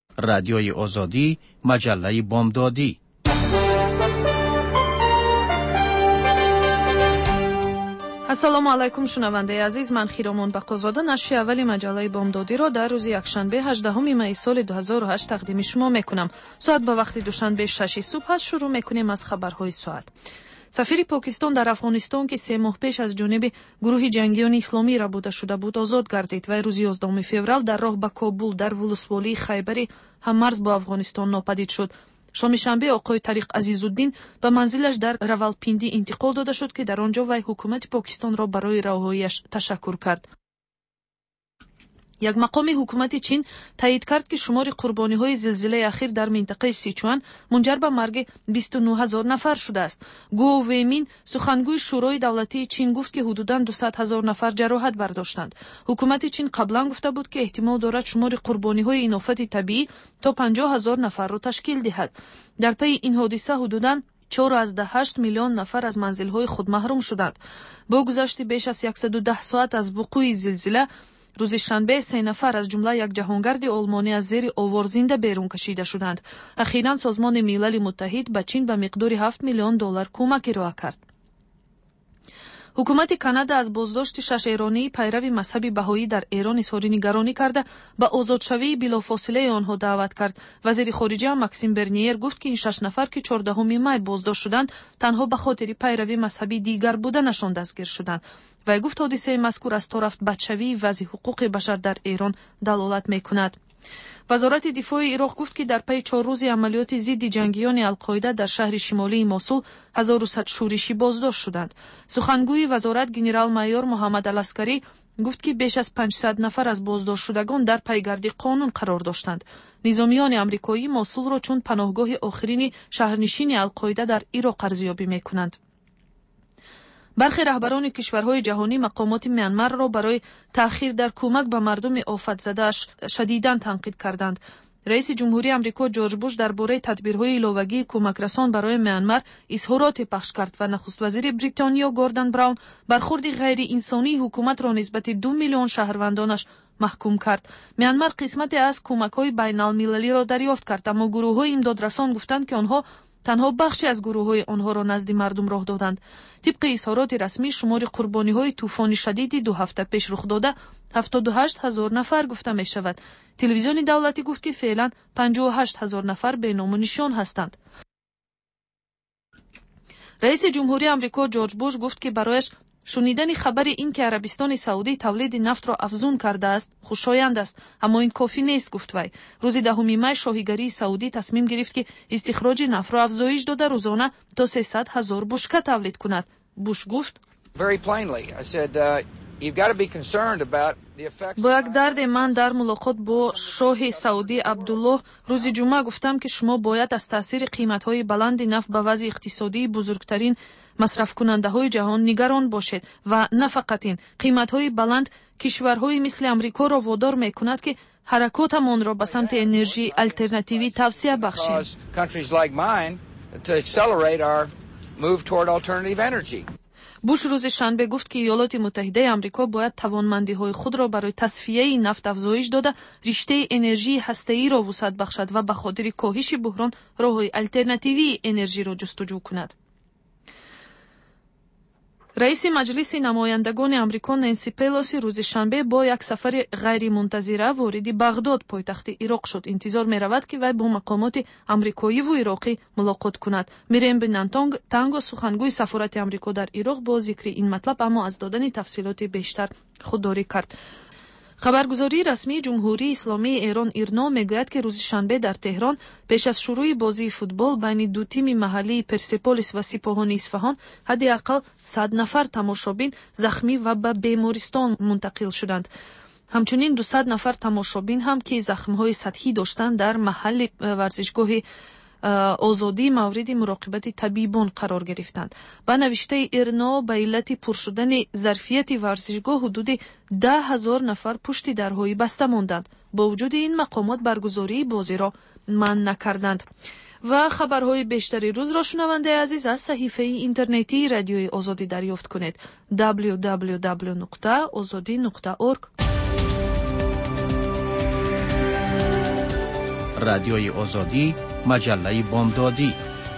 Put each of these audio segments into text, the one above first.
رادیوی آزادی، مجله بامدادی. ассалому алайкум шунавандаи азиз, ман Хиромон Бақозода нашри аввали маҷалаи бомдодиро дар рӯзи якшанбе 18 майи соли 2008 тақдими шумо мекунам. соат ба вақти душанбе 6 субҳ ҳаст. шурӯъ мекунем аз хабарҳои соат. сафири Покистон дар Афғонистон ки 3 моҳ пеш аз ҷониби гурӯҳи ҷангиёни исломӣ рабуда шуда буд, озод гардид. вай рӯзи 11 феврал дар роҳ ба Кобул дар вулусволии Хайбари ҳаммарз бо Афғонистон нопадид шуд. шоми шанбе оқои Тариқ Азизуддин ба манзилаш дар Равалпинди интиқол дода шуд ки дар он ҷо вай ҳукумати Покистонро барои раҳоияш ташаккур кард. як мақоми ҳукумати Чин таъид кард ки шумори қурбониҳои зилзилаи ахир дар минтақаи Сичуан мунҷар ба марги 29,000 нафар шудааст. Гу Веймин, сухангӯи шӯрои давлатии Чин, гуфт ки ҳудудан 200,000 нафар ҷароҳат бардоштанд. ҳукумати Чин қаблан гуфта буд ки эҳтимол дорад шумори қурбониҳои ин офати табиӣ то 50,000 нафарро ташкил диҳад. дар пайи ин ҳодиса ҳудудан 4,8 миллион нафар аз манзилҳои худ маҳрум шуданд. бо гузашти беш аз 110 соат аз вуқӯи зилзила, рӯзи шанбе 3 нафар аз ҷумла як ҷаҳонгарди олмонӣ аз зери овор зинда берун кашида шуданд. ахиран Созмони Милали Муттаҳид ба Чин ба миқдори $7 миллион кӯмак ироа кард. ҳукумати Канада аз боздошти 6 эронии пайрави мазҳаби баҳоӣ дар Эрон изҳори нигаронӣ карда ба озодшавии билофосилаи онҳо даъват кард. вазири хориҷа Максим Берниер гуфт ки ин 6 нафар ки 14 май боздошт шуданд, танҳо ба хотири пайрави мазҳаби дигар буданашон дастгир шуданд. вай гуфт ҳодисаи мазкур аз торафт бадшавии вазъи ҳуқуқи башар дар Эрон далолат мекунад. вазорати дифои Ироқ гуфт ки дар пайи 4 рӯзи амалиёти зидди ҷангиёни Алқоида дар шаҳри шимолии Мосул 1100 шӯришӣ боздошт шуданд. сухангӯи вазорат генерал-майор Муҳаммад Аласкарӣ гуфт ки беш аз 500 нафар аз боздоштшудагон дар пайгарди қонун қарор доштанд. низомиёни амрикоӣ Мосулро чун паноҳгоҳи охирини шаҳрнишини Алқоида дар Ироқ арзёбӣ мекунанд. бархе раҳбарони кишварҳои ҷаҳонӣ мақомоти Мянмарро барои таъхир дар кӯмак ба мардуми офатзадааш шадидан танқид карданд. раиси ҷумҳурии Амрико Ҷорҷ Буш дар бораи тадбирҳои иловагии кӯмакрасон барои Мянмар изҳороте пахш кард ва нахуствазири Бритониё Гордон Браун бархурди ғайриинсонии ҳукуматро нисбати 2 миллион шаҳрвандонаш маҳкум кард. Мянмар қисмате аз кӯмакҳои байналмилалиро дарёфт кард, аммо гурӯҳҳои имдодрасон гуфтанд ки онҳо танҳо бахше аз гурӯҳҳои онҳоро назди мардум роҳ доданд. тибқи изҳороти расмӣ шумори қурбониҳои тӯфони шадиди 2 ҳафта пеш рухдода 78,000 нафар гуфта мешавад. телевизиони давлатӣ гуфт ки феълан 58,000 нафар беному нишон ҳастанд. раиси ҷумҳурии Амрико Ҷорҷ Буш гуфт ки барояш шунидани хабари ин ки Арабистони Саудӣ тавлиди нафтро афзун кардааст хушоянд аст, аммо ин кофӣ нест, гуфт вай. рӯзи 10 май шоҳигарии Саудӣ тасмим гирифт ки истихроҷи нафтро афзоиш дода рӯзона то 300,000 бушка тавлид кунад. Буш гуфт: бо як дарде ман дар мулоқот бо шоҳи Саудӣ Абдуллоҳ рӯзи ҷумъа гуфтам ки шумо бояд аз таъсири қиматҳои баланди нафт ба вазъи иқтисодии бузургтарин масрафкунандаҳои ҷаҳон нигарон бошед ва на фақат ин, қиматҳои баланд кишварҳои мисли Амрикоро водор мекунад ки ҳаракотамонро ба самти энержии алтернативӣ тавсия бахшем. буш рӯзи шанбе гуфт ки Иёлоти Муттаҳидаи Амрико бояд тавонмандиҳои худро барои тасфияи нафт афзоиш дода риштаи энержии ҳастаиро вусъат бахшад ва ба хотири коҳиши буҳрон роҳҳои алтернативии энержиро ҷустуҷӯ кунад. раиси маҷлиси намояндагони Амрико Нэнси Пелоси рӯзи шанбе бо як сафари ғайримунтазира вориди Бағдод, пойтахти Ироқ шуд. интизор меравад ки вай бо мақомоти амрикоиву ироқӣ мулоқот кунад. Мирем Танго, сухангӯи сафорати Амрико дар Ироқ, бо зикри ин матлаб аммо аз додани тафсилоти бештар худдорӣ кард. хабаргузории расмии ҷумҳурии исломии Эрон ИРНО мегӯяд ки рӯзи шанбе дар Теҳрон пеш аз шурӯъи бозии футбол байни ду тими маҳаллии Персеполис ва Сипоҳони Исфаҳон ҳадди ақал 100 нафар тамошобин захмӣ ва ба бемористон мунтақил шуданд. ҳамчунин 200 нафар тамошобин ҳам ки захмҳои сатҳӣ доштанд дар маҳалли варзишгоҳи озодӣ мавриди муроқибати табибон қарор гирифтанд. ба навиштаи ИРНО ба иллати пуршудани зарфияти варзишгоҳ ҳудуди 10,000 нафар пушти дарҳои баста монданд. бо вуҷуди ин мақомот баргузории бозиро манъ накарданд. ва хабарҳои бештари рӯзро шунавандаи азиз аз саҳифаи интернетии радиои Озодӣ дарёфт кунед. www.ozodi.org. رادیوی آزادی، مجله بامدادی.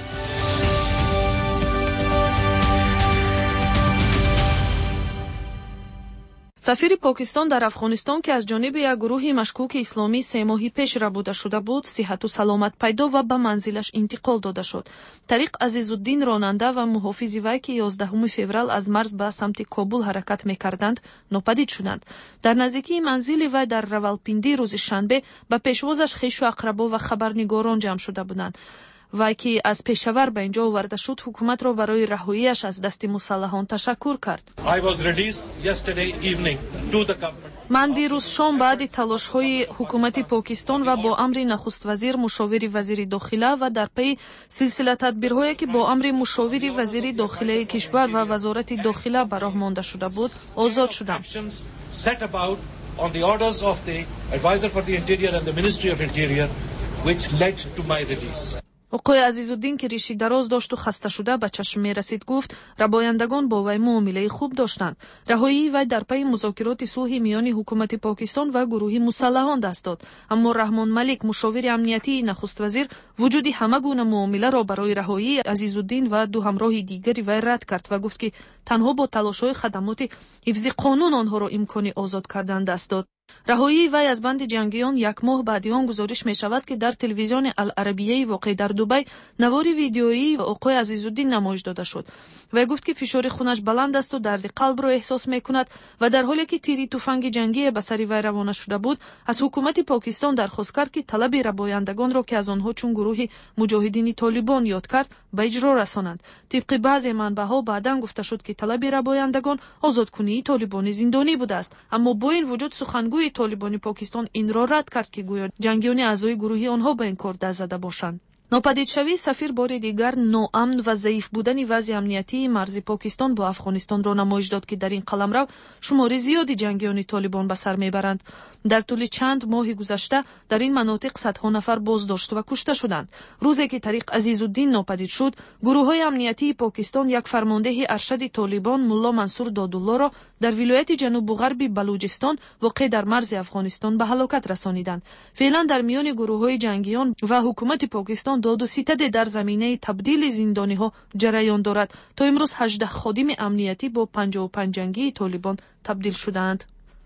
سفیر پاکستان در افغانستان که از جانب یک گروه مشکوک اسلامی 3 ماه پیش ربوده شده بود، صحت و سلامت پیدا و به منزلش انتقال داده شد. طریق عزیزالدین راننده و محافظ وی که 11 فوریه از مرز به سمت کابل حرکت می‌کردند، ناپدید شدند. در نزدیکی منزل وی در راولپینڈی روز شنبه به پیشوازش خویش و اقربا و خبرنگاران جمع شده بودند. وی که از پیشور به اینجا آورده شد، حکومت را برای رهاییش از دست مسلحان تشکر کرد. من دیروز شام بعد تلاش‌های حکومت پاکستان و با امر نخست وزیر، مشاور وزیر داخله و در پی سلسله تدبیرهایی که با امر مشاور وزیر داخله کشور و وزارت داخله به راه مانده شده بود، آزاد شدم. آقای عزیزالدین که ریشی دراز داشت و خسته شده به چشم می رسید گفت ربایندگان با وی معامله خوب داشتند. رهایی وی در پی مذاکرات صلح میان حکومت پاکستان و گروه مسلحان دست داد، اما رحمان ملیک، مشاور امنیتی نخست وزیر، وجود همه گونه معامله را برای رهایی عزیزالدین و 2 همراه دیگری وی رد کرد و گفت که تنها با تلاش‌های خدمات حفظ قانون آنها را امکان آزاد کردن دست داد. رهایی وی از بند جنگیان 1 ماه بعد آن گزارش می شود که در تلویزیون العربیه واقع در دبی نوار ویدیویی و آقای عزیزالدین نمایش داده شد. وی گفت که فشار خونش بلند است و درد قلب را احساس می کند و در حالی که تیری تفنگ جنگی به سر وی روانه شده بود، از حکومت پاکستان درخواست کرد که طلب ربایندگان را که از آنها چون گروه مجاهدین طالبان یاد کرد به اجرا رسانند. طبق بعضی منبع‌ها بعداً گفته شد که طلب ربایندگان آزادکنی طالبان زندانی بوده است، اما با این وجود سخنگوی طالبان پاکستان این را رد کرد که گویا جنگیان اعضای گروهی آنها به این کار دست زده باشند. ناپدید شوی سفیر بار دیگر ناامن و ضعیف بودن وضع امنیتی مرز پاکستان با افغانستان را نمایش داد که در این قلمرو شمار زیادی جنگیان طالبان به سر میبرند. در طول چند ماه گذشته در این مناطق صدها نفر بازداشت و کشته شدند. روزی که طریق عزیزالدین ناپدید شد، گروه‌های امنیتی پاکستان یک فرمانده ارشد طالبان ملا منصور دادالله را در ولایت جنوب غربی بلوچستان واقع در مرز افغانستان به هلاکت رسانیدند. فعلا در میان گروه‌های جنگیان و حکومت پاکستان داد و ستد در زمینه تبدیل زندانی‌ها جریان دارد. تا امروز 18 خادم امنیتی با 55 جنگی طالبان تبدیل شدند.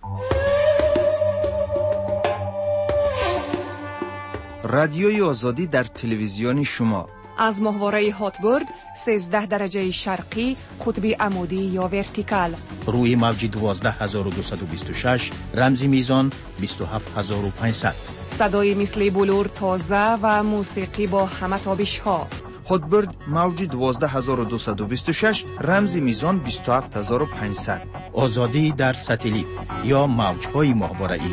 رادیوی آزادی در تلویزیون شما از ماهواره هاتبورد 13 درجه شرقی قطب عمودی یا ورتیکال، روی موج 12226 رمزی میزان 27500. صدای مثل بلور تازه و موسیقی با همه تابش ها. هاتبورد موج 12226 رمزی میزان 27500. آزادی در ساتلیت یا موج‌های ماهواره‌ای.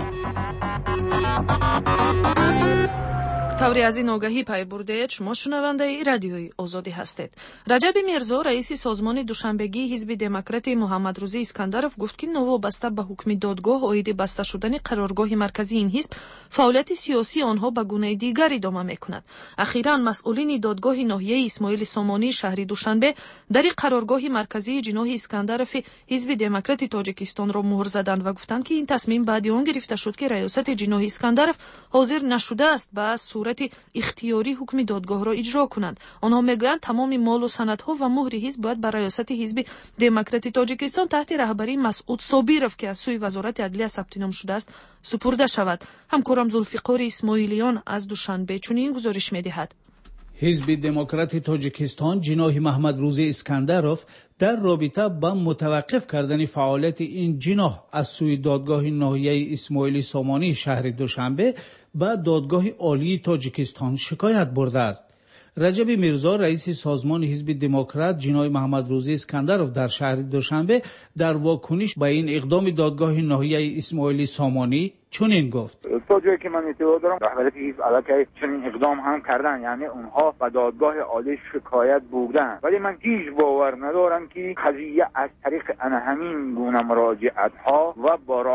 طوری از این آگهی پی برده شما شنونده رادیوی آزادی هستید. رجب میرزا رئیس سازمان دوشنبگی حزب دموکرات محمد روزی اسکندرов گفت که نوابسته به حکم دادگاه عاید بسته شدن قرارگاه مرکزی این حزب، فعالیت سیاسی آنها به گونه دیگر ادامه میکند. اخیراً مسئولین دادگاه ناحیه اسماعیل سامانی شهر دوشنبه در قرارگاه مرکزی جناح اسکندرов حزب دموکرات تاجیکستان را مهر زدند و گفتند که این تصمیم بعد آن گرفته شد که ریاست جناح اسکندرov حاضر نشده است به صورت اختیاری حکم دادگاه را اجرا کنند. آنها میگویند تمام مال و سندها و مهر حزب باید بر ریاست حزب دموکرات تاجیکستان تحت رهبری مسعود صابرov که از سوی وزارت عدلیه ثبت نام شده است سپرده شود. همکارم ذوالفقار اسماعیلیان از دوشنبه چنین گزارش می‌دهد. حزب دموکرات تاجیکستان جناح محمد روزی اسکندرov در رابطه با متوقف کردن فعالیت این جناح از سوی دادگاه ناحیه اسماعیل سامانی شهر دوشنبه به دادگاه عالی تاجیکستان شکایت برده است. رجب میرزا رئیس سازمان حزب دموکرات جناح محمد روزی اسکندرov در شهر دوشنبه در واکنش به این اقدام دادگاه ناحیه اسماعیل سامانی چنین گفت: تا جایی که من اطلاع دارم رهبریت حزب علیه چنین اقدام هم کردن، یعنی اونها به دادگاه عالی شکایت بردن، ولی من هیچ باور ندارم که قضیه از طریق همین گونه مراجعت ها و با راهی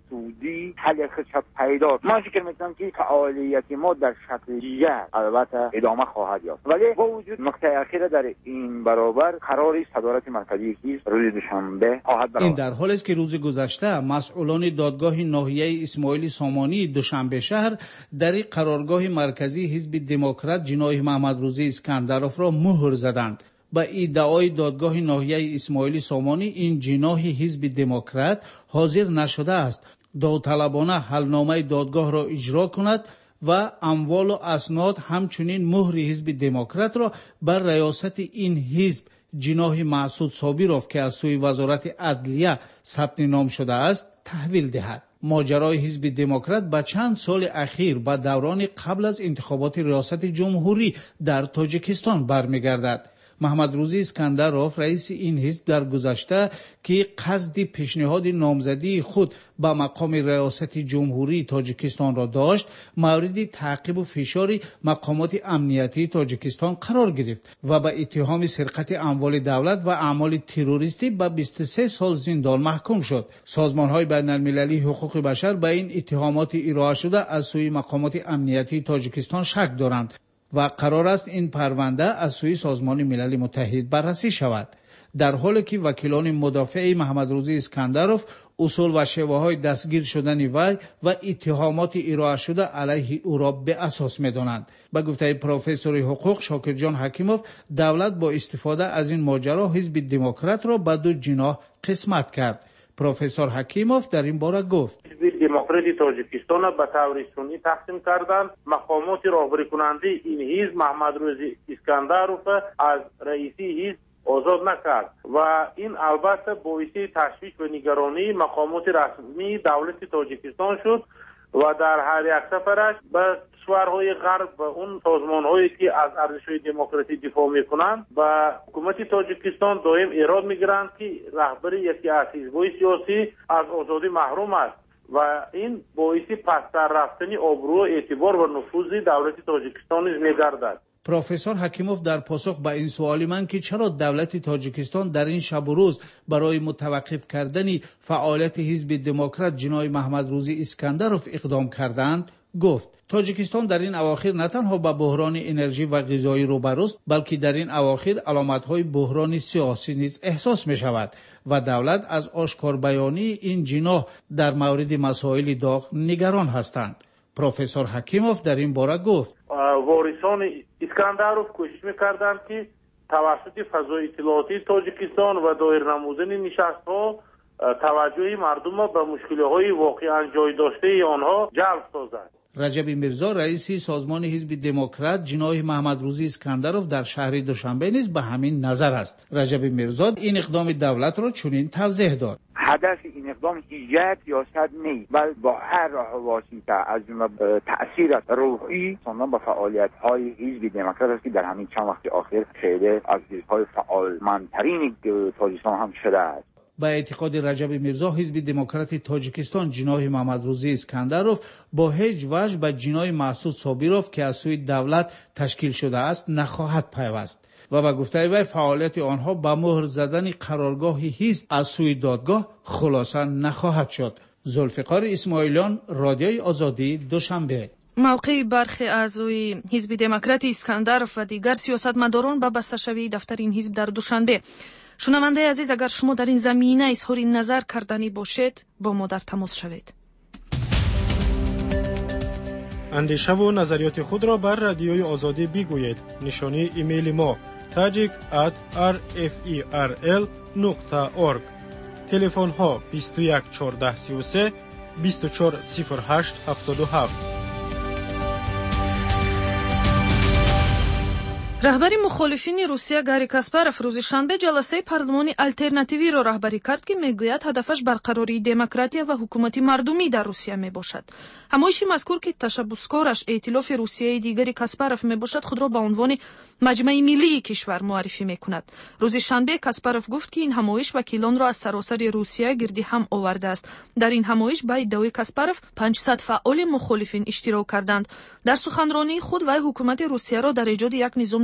سودی حل خدشت پیدا. من فکر میکنم که فعالیت ما در شکل دیگر البته ادامه خواهد یافت، ولی با وجود نقطه اخیر در این برابر قرار صدارت مرکزی حزب روز دوشنبه خواهد برآورد. این در حالی است که روز گذشته مسئولان دادگاه ناحیه اسماعیل سامانی دوشنبه شهر در قرارگاه مرکزی حزب دموکرات جناح محمد روزی اسکندروف را مهر زدند. با ادعای دادگاه ناحیه اسماعیل سامانی این جناح حزب دموکرات حاضر نشده است داوطلبانه حلنامه دادگاه را اجرا کند و اموال و اسناد همچنین مهر حزب دموکرات را بر ریاست این حزب جناح مسعود صابروف که از سوی وزارت عدلیه ثبت نام شده است تحویل دهد. ماجرای حزب دموکرات با چند سال اخیر با دوران قبل از انتخابات ریاست جمهوری در تاجیکستان برمیگردد. محمد روزی اسکندروف رئیس این حزب در گذشته که قصد پیشنهاد نامزدی خود به مقام ریاست جمهوری تاجیکستان را داشت، مورد تعقیب و فشار مقامات امنیتی تاجیکستان قرار گرفت و به اتهام سرقت اموال دولت و اعمال تروریستی به 23 سال زندان محکوم شد. سازمان‌های بین‌المللی حقوق بشر به این اتهامات ارائه شده از سوی مقامات امنیتی تاجیکستان شک دارند و قرار است این پرونده از سوی سازمان ملل متحد بررسی شود. در حالی که وکیلان مدافع محمد روزی اسکندروف اصول و شیوه‌های دستگیر شدن وی و اتهامات ارائه شده علیه او را به اساس می‌دانند. با گفته پروفسور حقوق شاکرجان حکیموف، دولت با استفاده از این ماجرا حزب دموکرات را به دو جناح قسمت کرد. پروفسور حکیموف در این باره گفت: حزب دموکراتی تاجیکستان را به طور سنی تقسیم کردند. مقامات راهبری کننده این حزب محمد روزی اسکندروف از رئیسی حزب آزاد نکرد و این البته باعث تشویش و نگرانی مقامات رسمی دولت تاجیکستان شد و در هر یک سفرش به کشورهای غرب و اون سازمان‌هایی که از ارزش‌های دموکراسی دفاع می‌کنند و حکومت تاجیکستان دائم ایراد می‌گیرند که رهبر یکی از حزب‌های سیاسی از آزادی محروم است و این باعث پست‌تر رفتن آبرو، اعتبار و نفوذ دولت تاجیکستان می‌گردد. پروفسور حکیموف در پاسخ به این سوال من که چرا دولت تاجیکستان در این شب و روز برای متوقف کردن فعالیت حزب دموکرات جناح محمد روزی اسکندروف اقدام کردند گفت: تاجیکستان در این اواخر نه تنها با بحران انرژی و غذایی روبروست، بلکه در این اواخر علامت‌های بحران سیاسی نیز احساس می‌شود و دولت از آشکار بیانی این جناح در مورد مسائل داغ نگران هستند. پروفسور حکیموف در این باره گفت: وارثان اسکندروف کوشش می‌کردند که توسط فضای اطلاعاتی تاجیکستان و دایر نمودن نشست‌ها توجه مردم را به مشکل‌های واقعاً جای داشته آنها جلب سازند. رجب میرزا رئیس سازمان حزب دموکرات جناح محمد روزی اسکندروف در شهر دوشنبه نیز به همین نظر است. رجب میرزا این اقدام دولت را چنین توضیح داد: هدف این اقدام هیچ سیاست نیست، بل با هر راه واسطه از تأثیر روحی سازمان با فعالیت‌های حزب دموکرات است که در همین چند وقت اخیر خیلی از حزب‌های فعالمندترین تاجیکستان هم شده است. با اعتقاد رجب میرزا حزب دموکرات تاجیکستان جناح محمد روزی اسکندروف با هیچ وجه به جناح مسعود صابروف که از سوی دولت تشکیل شده است نخواهد پیوست و با گفته وی فعالیت آنها با مهر زدن قرارگاه حزب از سوی دادگاه خلاصه نخواهد شد. ذوالفقار اسماعیلیان، رادیوی آزادی، دوشنبه. موقع برخی اعضای حزب دموکرات اسکندروف و دیگر سیاستمداران به بسته‌شوی دفتر این حزب در دوشنبه. شنونده عزیز، اگر شما در این زمینه اظهار نظر کردنی باشید با ما در تماس شوید. اندیشه و نظریات خود را بر رادیوی آزادی بگویید. نشانی ایمیل ما tajik@rferl.org. تلفن ها 21 14 33 24 08 77. раҳбари мухолифини русия гарри каспаров рӯзи шанбе ҷаласаи парлумони алтернативиро раҳбарӣ кард ки мегӯяд ҳадафаш барқарории демократия ва ҳукумати мардумӣ дар русия мебошад. ҳамоиши мазкур ки ташаббускораш эътилофи русияи дигари каспаров мебошад худро ба унвони маҷмаи миллии кишвар муаррифӣ мекунад. рӯзи шанбе каспаров гуфт ки ин ҳамоиш вакилонро аз саросари русия гирди ҳам овардааст. дар ин ҳамоиш ба иддаои каспаров 500 фаъоли мухолифин иштирок карданд. дар суханронии худ вай ҳукумати русияро дар эҷоди як низом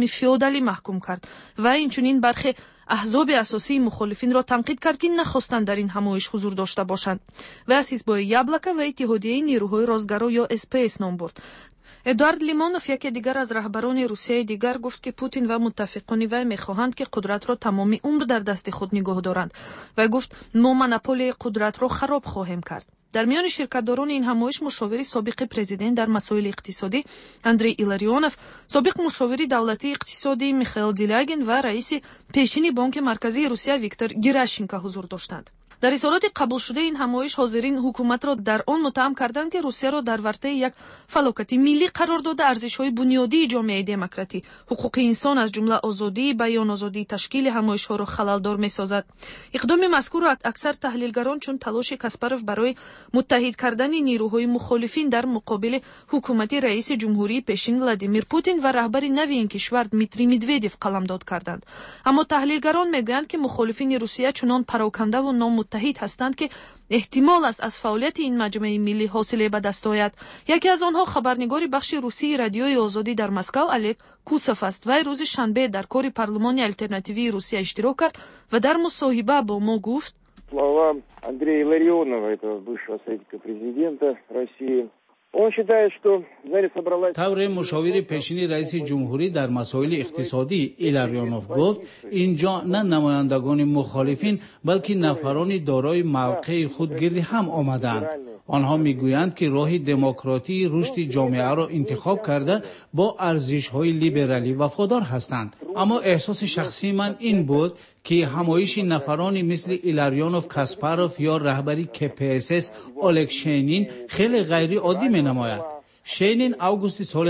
نظام فئودالی محکوم کرد و اینچنین برخی احزاب اساسی مخالفین را تنقید کرد که نخواستند در این همایش حضور داشته باشند و از حزب‌های یابلکا و اتحادیه نیروهای رازگرا یا اسپیس نام برد. ادوارد لیمونوف یکی دیگر از رهبران روسیه دیگر گفت که پوتین و متفقان وی می‌خواهند که قدرت را تمامی عمر در دست خود نگاه دارند و گفت ما مونوپولی قدرت را خراب خواهیم کرد. در میان شرکت‌داران این همایش مشاور سابق پرزیدنت در مسائل اقتصادی اندری ایلاریونوف، سابق مشاور دولتی اقتصادی میخائیل دیلاگین و رئیس پیشین بانک مرکزی روسیه ویکتور گراشینکو حضور داشتند. در اظهارات قبول شده این همایش حاضرین حکومت را در آن متهم کردند که روسیه را در ورطه یک فلاکت ملی قرار داده ارزش‌های بنیادی جامعه دموکراتی، حقوق انسان از جمله آزادی بیان، آزادی تشکیل همایش‌ها را خلل‌دار می‌سازد. اقدام مذکور را اکثر تحلیلگران چون تلاش کاسپاروف برای متحد کردن نیروهای مخالفین در مقابل حکومت رئیس جمهوری پیشین ولادیمیر پوتین و رهبر نوی این کشور دمیتری مدویدوف قلمداد کردند. اما تحلیلگران میگویند که مخالفین روسیه چنان پراکنده و نامتحد هستند که احتمال است از فعالیت این مجمع ملی حاصله به دست آید. یکی از آنها خبرنگار بخش روسی رادیوی آزادی در مسکو الک کوسوف است. وی روز شنبه در کار پارلمان آلترناتیوی روسیه اشتراک کرد و در مصاحبه با ما گفت: слова Андрея Илларионова, этого бывшего советника президента России. Он считает, что в зале собралась... طور مشاور پیشین رئیس جمهوری در مسائل اقتصادی ایلاریونوف گفت اینجا نه نمایندگان مخالفین بلکه نفران دارای موقع خود گرد هم آمدند. آنها میگویند که راه دموکراتی رشد جامعه را انتخاب کرده با ارزش‌های لیبرالی وفادار هستند. اما احساس شخصی من این بود که همایش نفرانی مثل ایلاریونوف، کاسپاروف یا رهبری KPSS اولگ شینین خیلی غیر عادی می نماید. شینین اوگوست سال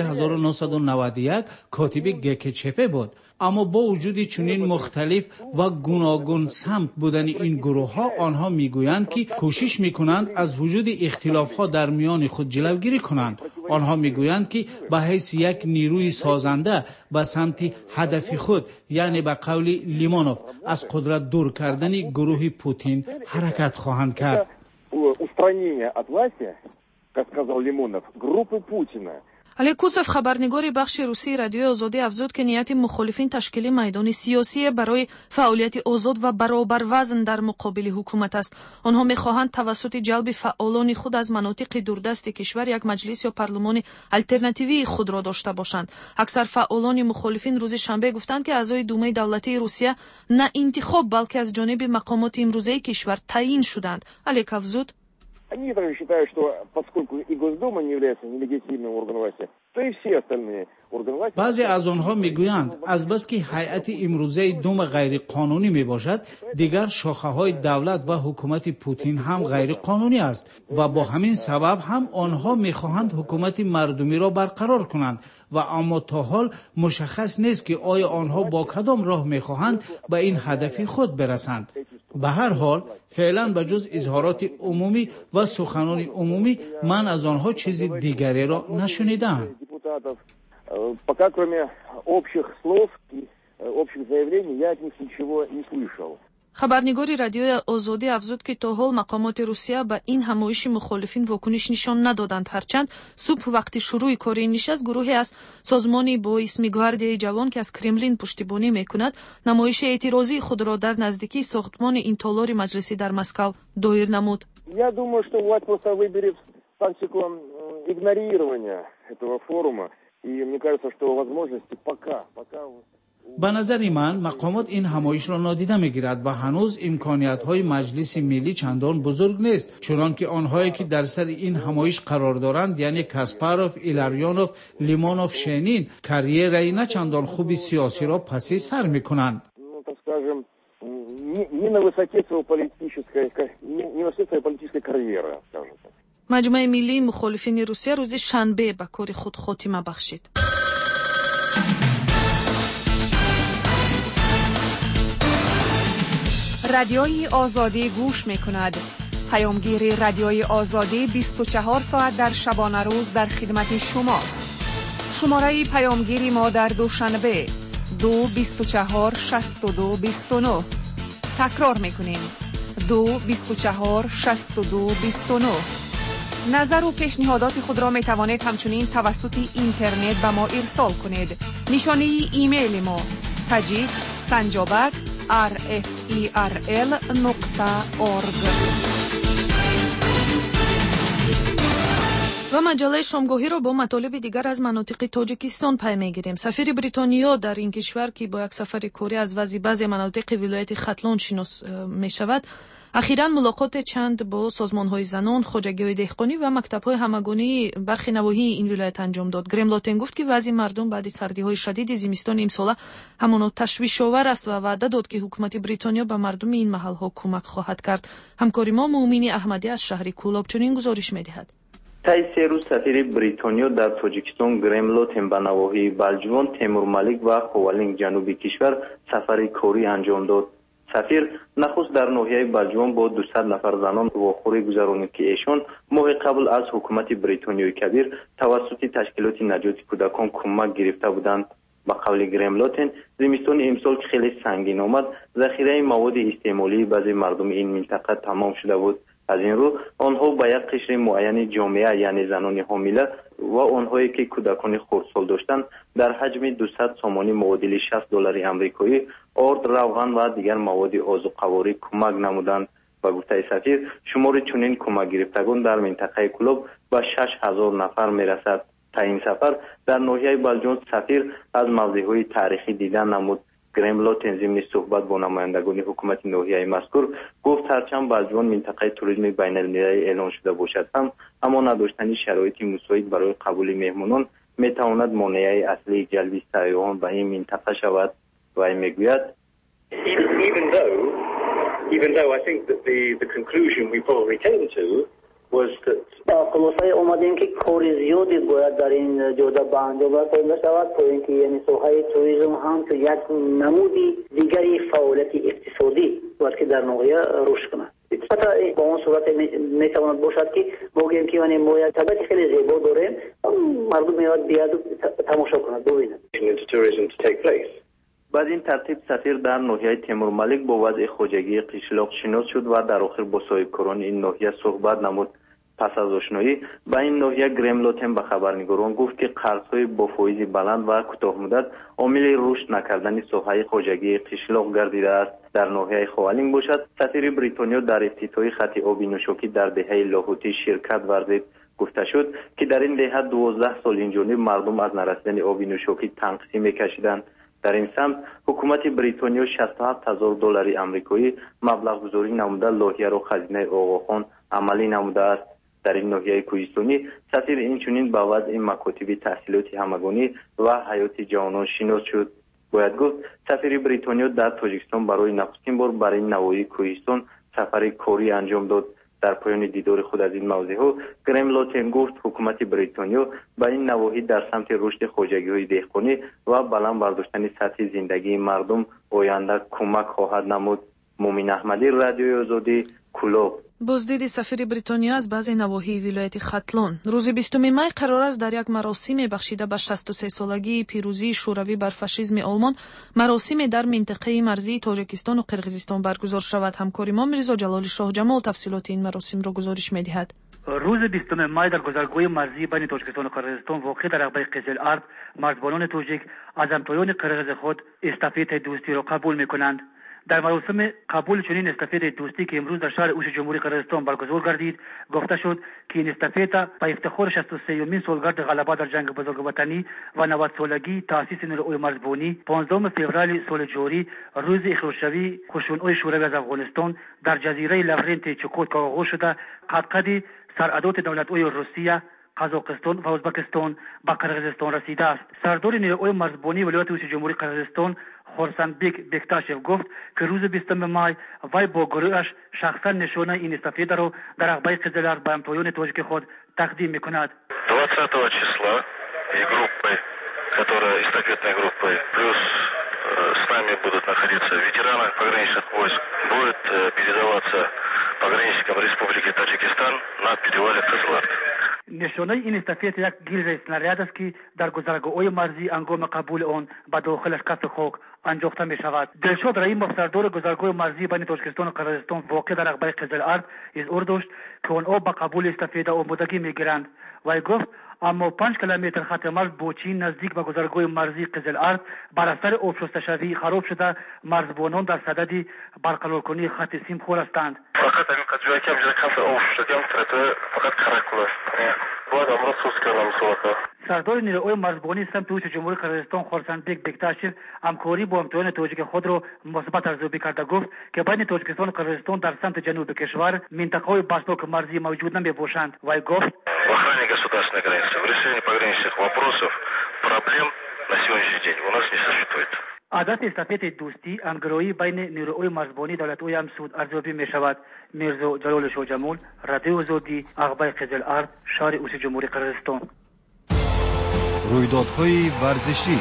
1991 کاتب گکچپه بود، اما با وجود چنین مختلف و گوناگون سمت بودن این گروه ها، آنها میگویند که کوشش میکنند از وجود اختلاف ها در میان خود جلوگیری کنند. آنها میگویند که به حیث یک نیروی سازنده به سمت هدف خود، یعنی به قول لیمونوف از قدرت دور کردن گروه پوتین حرکت خواهند کرد. الک کوسوف خبرنگار بخش روسی رادیوی آزادی افزود که نیت مخالفین تشکیل میدان سیاسی برای فعالیت آزاد و برابر وزن در مقابل حکومت است. آنها می‌خواهند توسط جلب فعالان خود از مناطق دوردست کشور یک مجلس یا پارلمان آلترناتیوی خود را داشته باشند. اکثر فعالان مخالفین روز شنبه گفتند که اعضای دومه دولتی روسیه نه انتخاب بلکه از جانب مقامات امروزه کشور تعیین شدند. الک افزود: Они также считают, что поскольку и Госдума не является нелегитимным органом власти, то и все остальные органы власти... بعضی از آنها میگویند از بس که هیئت امروزه دوم غیر قانونی می باشد، دیگر شاخه های دولت و حکومت پوتین هم غیر قانونی است و با همین سبب هم آنها میخواهند حکومت مردمی را برقرار کنند و اما تا حال مشخص نیست که آیا آنها با کدام راه میخواهند به این هدف خود برسند. به هر حال فعلا به جز اظهارات عمومی و سخنان عمومی من از آنها چیزی دیگری را نشنیدم. Пока кроме общих слов и общих заявлений я от них ничего не слышал. خبرنگاری رادیوی آزادی افزود که تا حال مقامات روسیه به این همایش مخالفین واکنش نشان ندادند، هرچند صبح وقتی شروع کار این نشست گروهی از سازمانی با اسم گواردیای جوان که از کرملین پشتیبانی میکند نمایش اعتراضی خود را در نزدیکی ساختمان این تالار مجلسی در مسکو دایر نمود. Я думаю, что власть просто выберет тактику игнорирования этого форума, и мне кажется, что возможности пока به نظر من مقامات این همایش را نادیده میگیرد و هنوز امکانیت‌های مجلس ملی چندان بزرگ نیست، چنانکه آنهایی که در سر این همایش قرار دارند یعنی کاسپاروف، ایلاریونوف، لیمونوف، شینین کاریرای نه چندان خوبی سیاسی را پس سر میکنند. مجمع ملی مخالفین روسیه روز شنبه به کار خود خاتمه بخشید. رادیوی آزادی گوش می‌کند. پیامگیر رادیوی آزادی 24 ساعت در شبانه روز در خدمت شماست. شماره پیامگیری ما در دوشنبه 224 62 29. تکرار می‌کنیم 224 62 29. نظر و پیشنهادات خود را می توانید همچنین توسط اینترنت به ما ارسال کنید. نشانه ایمیل ما tajid@rferl.org. و مجله شامگاهی را با مطالب دیگر از مناطق تاجیکستان پی میگیریم. سفیر بریتانیا در این کشور که با یک سفر کاری از وضع بعضی مناطق ولایت ختلان شناس می شود، اخیراً ملاقات چند با سازمان‌های زنان، خواجگی‌های دهقانی و مکتب‌های همگانی برخی نواحی این ولایت انجام داد. گریم لاتن گفت که وضع مردم بعد سردی‌های شدید زمستان امسال همانا تشویش‌آور است و وعده داد که حکومت بریتانیا به مردم این محل‌ها کمک خواهد کرد. همکاری ما مومین احمدی از شهر کولاب چنین گزارش می‌دهد. طی 3 روز سفیر بریتانیا در تاجیکستان گریم لاتن به نواحی بلجوان، تیمور ملیک و خوالینگ جنوبی کشور سفر کاری انجام داد. سفیر نخست در ناحیه بلجوان با 200 نفر زنان واخوری گذرانید که ایشان ماه قبل از حکومت بریتانیای کبیر توسط تشکیلات نجات کودکان کمک گرفته بودند. با قول گریم لاتن، زمستان امسال که خیلی سنگین آمد، ذخیره مواد استعمالی بعضی مردم این منطقه تمام شده بود. از این رو آنها با یک قشر معین جامعه یعنی زنان حامله و آنهایی که کودکان خردسال داشتند در حجم 200 سامانی معادل $60 آمریکایی آرد، روغن و دیگر مواد آذوقه‌واری کمک نمودند. و گفته سفیر شمار چنین کمک گرفتگان در منطقه کلوب به 6000 نفر میرسد. تا این سفر در ناحیه بلجوان سفیر از موضوعهای تاریخی دیدن نمود. گریم لاتن ضمن صحبت با نمایندگان حکومت ناحیه مذکور گفت هرچند بلجوان منطقه توریسم بین المللی اعلان شده باشد اما نداشتن شرایط مساعد برای قبول مهمانان میتواند مانع اصلی جلب سیاحان به این منطقه شود. و این میگوید even though I think that the conclusion we probably came to was that خلاصه اومدیم که کار زیادی باید در این جوده به انجام رسانده شود تا اینکه یعنی ساحه توریسم هم که یک نمودی دیگری فعالیت اقتصادی باید که در ناحیه رشد کنند. حتی با اون صورت میتواند باشد که بگیم که یعنی ما یک طبیعت خیلی زیبا داریم، مردم میاد بیاد تماشا کنند ببینند. بعد این ترتیب سفیر در ناحیه تیمور ملیک با وضع خواجگی قشلاق شناس شد و در آخر با صاحبکاران این ناحیه صحبت نمود. پس از آشنایی با این ناحیه گریم لاتن به خبرنگاران گفت که قرضهای با فایز بلند و کوتاه مدت عامل رشد نکردن ساحه خواجگی قشلاق گردیده است. در ناحیه خوالینگ باشد سفیر بریتانیا در افتتاح خط آبی نوشاکی در دهه لاهوتی شرکت ورزید. گفته شد که در این دهه 12 سال اینجانب مردم از نرسیدن آبی نوشاکی تنقیصی میکشیدند. در این سمت حکومت بریتانیا $67,000 آمریکایی مبلغ گذاری نموده لایحه را خزینه آقاخان عملی نموده است. در این ناحیه کوهستانی سفیر اینچنین با وضع مکاتب تحصیلات همگانی و حیات جوانان شناس شد. باید گفت سفیر بریتانیا در تاجیکستان برای نخستین بار برای نواحی کوهستان سفر کاری انجام داد. در پایان دیدار خود از این موضوع گریم لاتن گفت حکومت بریتانیا با این نواحی در سمت رشد خواجگی‌های دهقانی و بلند برداشتن سطح زندگی مردم آینده کمک خواهد نمود. مومین احمدی، رادیوی آزادی، کولاب. بازدید سفیر بریتانیا از بعضی نواحی ولایت ختلان. روز 20 می قرار است در یک مراسم بخشیده به 63 سالگی پیروزی شوروی بر فاشیسم آلمان مراسم در منطقه مرزی تاجیکستان و قرقیزستان برگزار شود. همکاری ما میرزا جلال شاه جمال تفصیلات این مراسم را گزارش می‌دهد. روز 20 می در گذرگاه مرزی بین تاجیکستان و قرقیزستان واقع در عقبه قزل ارد مرزبانان تاجیک از همتایان قرقیز خود استافت دوستی را قبول می‌کنند. در مراسم قبول چنین استافت دوستی که امروز در شهر اوش جمهوری قرقیزستان برگزار گردید گفته شد که این استافت به افتخار 63مین سالگرد غلبه در جنگ بزرگ وطنی و 90 سالگی تأسیس نیروهای مرزبانی 15 فوریه سال جاری روز اخراج‌شوی خشونت‌های شوروی از افغانستان در جزیره لورنت چوکوت آغاز شده قد سرعدات دولت‌های روسیه، قزاقستان و ازبکستان به قرقیزستان رسیده است. سردار نیروهای مرزبانی ولایت اوش جمهوری قرقیزستان خورسندبک بکتاشف گفت که روز 20 می وی با گروهش شخصا نشانه این استافت را در عقبه قزل‌ارد به همتایان تاجیک خود تقدیم می‌کند. 20 числа и группы, которая эстафетной группой, плюс с нами будут находиться ветераны пограничных войск, будет передаваться пограничникам Республики Таджикистан на перевале Кызылард. نشانه این استافیت یک گیل سناریاد است که در گذرگاه‌های مرزی هنگام قبول آن به داخلش کف خاک انجاخته می شود. دلشاد رحیمov سردار گذرگاه مرزی بین تاجیکستان و قرقیزستان واقع در عقبه قزل ارد اظهار داشت که آنها به قبول استافیت آمادگی میگیرند. وی گفت اما 5 کیلومتر خط مرز با چین نزدیک به گذرگاه مرزی قزل ارد بر اثر آب شسته شوی خراب شده مرزبانان در صدد برقرار کنی خط سیم خور هستند. فقط این قضیه که همجوری کف آب شده هم فقط کرکول است. باید امروز سوز کردم سوالات. سردار نیروهای مرزبانی سمت اوچ جمهوری قرقیزستان خورسندبek بکتاشیف همکاری با همتایان تاجیک خود را مثبت ارزیابی کرده گفت که بین تاجیکستان و قرقیزستان در سمت جنوب کشور منطقه‌های بسناک مرزی موجود نمی‌باشند. وی государственной границы. В решении пограничных вопросов проблем на сегодняшний день у нас не существует. عادت استافیت دوستی همگرایی بین نیروهای مرزبانی دولت‌های همسود ارزیابی می‌شود. میرزا جلال شاجمول، رادیو آزادی، عقبه قزل ارد، شهر اوچ جمهوری قرقیزستان. رویدادهای ورزشی.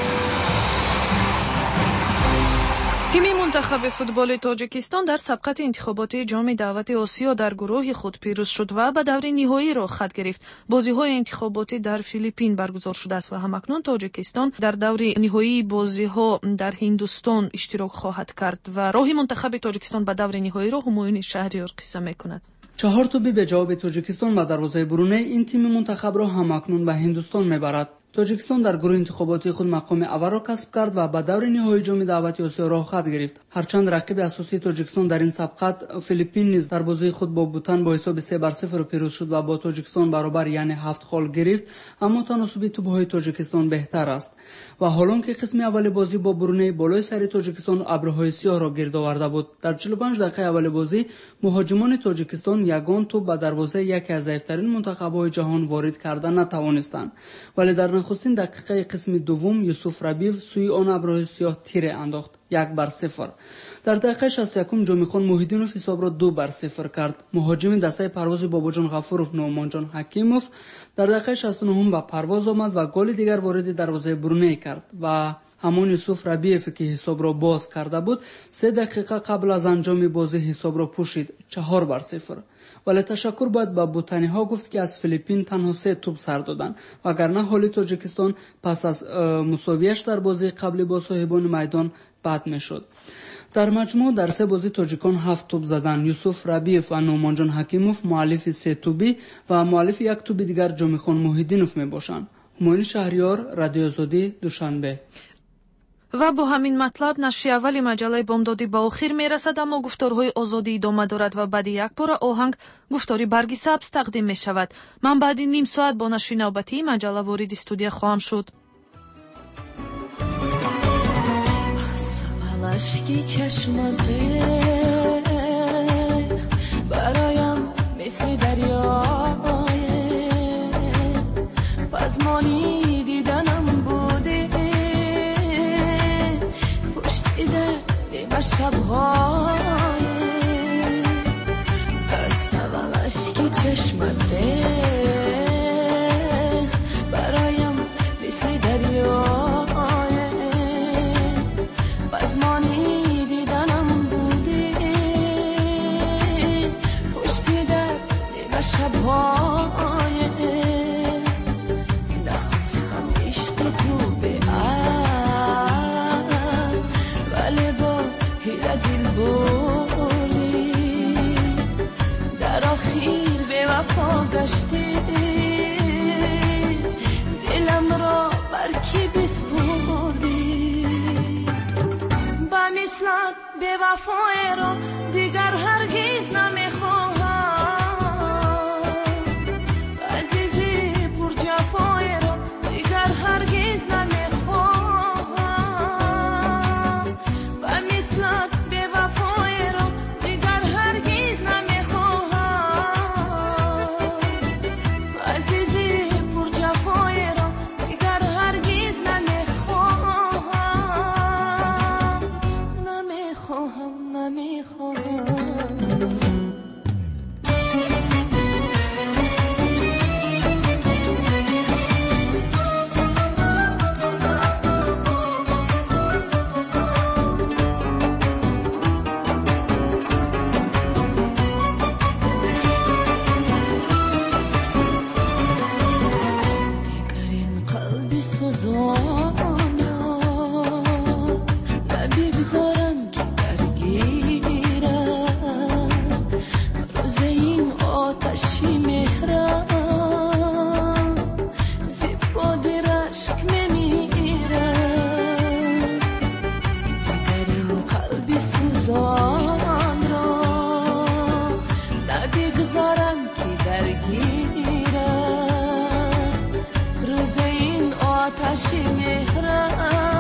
تیم منتخب فوتبال تاجیکستان در سبقت انتخابات جام دعوت آسیا در گروه خود پیروز شد و به دور نهایی را خط گرفت. بازی‌های انتخاباتی در فیلیپین برگزار شده است و همکنون تاجیکستان در دور نهایی بازی‌ها در هندوستان اشتراک خواهد کرد و راه منتخب تاجیکستان به دور نهایی را همایون شهریار قصه می‌کند. 4 توپی به جواب تاجیکستان به دروازه برونه این تیم منتخب را همکنون به هندوستان میبرد. تاجیکستان در گروه انتخاباتی خود مقام اول را کسب کرد و به دور نهایی جام دعوت آسیا راه خط گرفت. هرچند رقیب اساسی تاجیکستان در این سبقت فیلیپین نیز در بازی خود با بوتان با حساب 3-0 پیروز شد و با تاجیکستان برابر یعنی 7 خال گرفت، اما تناسب توپ‌های تاجیکستان بهتر است و حالان که قسم اول بازی با برونه بالای سر تاجیکستان ابرهای سیاه را گرد آورده بود، در 45 دقیقه اول بازی مهاجمان تاجیکستان یگان توپ به دروازه یکی از ضعیف‌ترین منتخب‌های جهان وارد کردن نتوانستند، ولی در نخستین دقیقه قسم دوم یوسف ربیو سوی آن ابرهای سیاه تیر انداخت 1-0. در دقیقه 61 جامیخان موحدینوف حساب را 2-0 کرد. مهاجم دسته پرواز باباجان غفورов نومانجان حکیموف در دقیقه 69 به پرواز آمد و گل دیگر وارد دروازه برونه کرد و همان یوسف ربیف که حساب را باز کرده بود 3 دقیقه قبل از انجام بازی حساب را پوشید 4-0. ولی تشکر باید با بوتانی ها گفت که از فیلیپین تنها 3 توپ سر دادند، وگرنه حال تاجیکستان پس از مساویش در بازی قبلی با صاحبان میدان بد میشد. در مجموع در 3 بازی تاجیکان 7 توپ زدند. یوسف ربیف و نومانجان حکیموف مؤلف 3 توپی و مؤلف 1 توپ دیگر جامیخان موحدینوف می باشند. همایون شهریار، رادیو آزادی، دوشنبه. و با همین مطلب نشریه اولی مجله بامدادی به آخر میرسد، اما گفتارهای آزادی ادامه دارد و بعد یک بار آهنگ گفتاری برگی سبز تقدیم می شود. من بعد نیم ساعت با نشریه نوبتی مجله وارد استودیو خواهم شد. عشقی چشماته برایم مثل دریای پزمانی دیدنم بوده پشتی در نیمه شبهای پس اول عشقی چشماته برایم مثل دریای پزمانی دیدنم بوده پشتی در نیمه شبهای نخواستم عشق تو به ولی با هیله دل بردی در آخر به وفا گشتی دلم را بر کی بسپردی مثلت به وفای را دیگر هرگز نمیخواهم عزیزی پر جفای را دیگر هرگز نمیخواهم و مثلت به وفای را دیگر هرگز نمیخواهم عزیزی پر جفای را دیگر هرگز نمیخواهم نمیخواهم سوزان را نبگذارم که درگیرم روز این آتشی مهرم زیر باد رشک میمیرم دیگر این قلبی سوزان را نبگذارم که درگیرم روز این آتشی مهرم